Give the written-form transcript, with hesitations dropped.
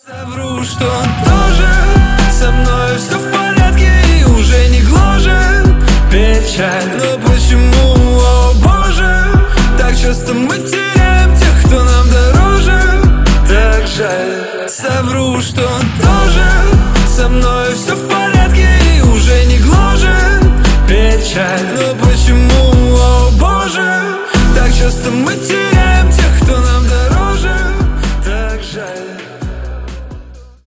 Совру, что он тоже со мной все в порядке и уже не гложет печаль. Но почему, о боже, так часто мы теряем тех, кто нам дороже? Так жаль. Совру, что он тоже со мной все в порядке и уже не гложет печаль. Но почему